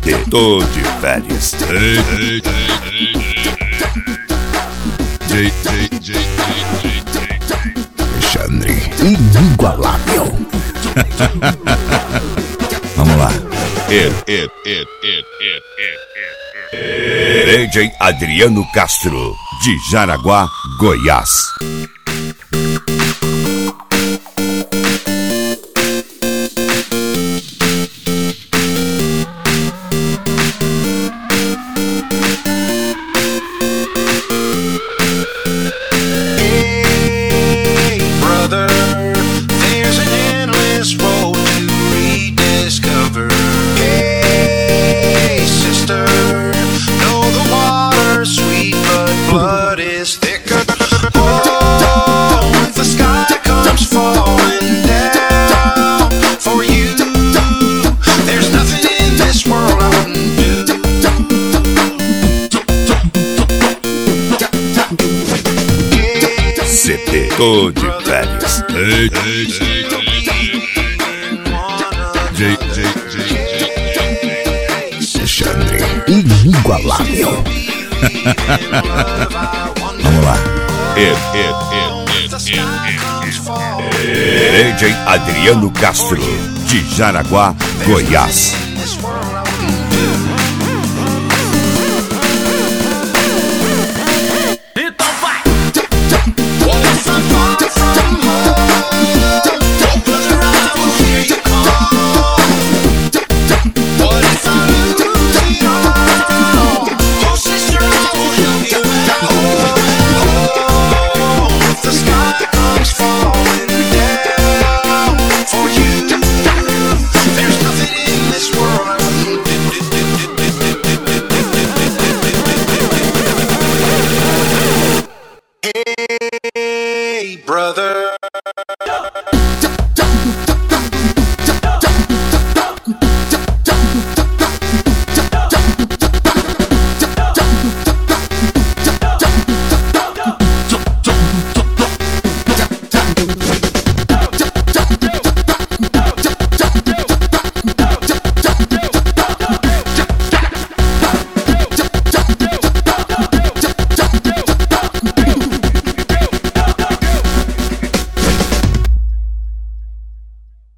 CP, tô de férias. Alexandre, inigualável. Vamos lá. DJ Adriano Castro, de Jaraguá, Goiás. CP, tô de férias. Alexandre, inigualável. Vamos lá. DJ Adriano Castro, de Jaraguá, Goiás. Brother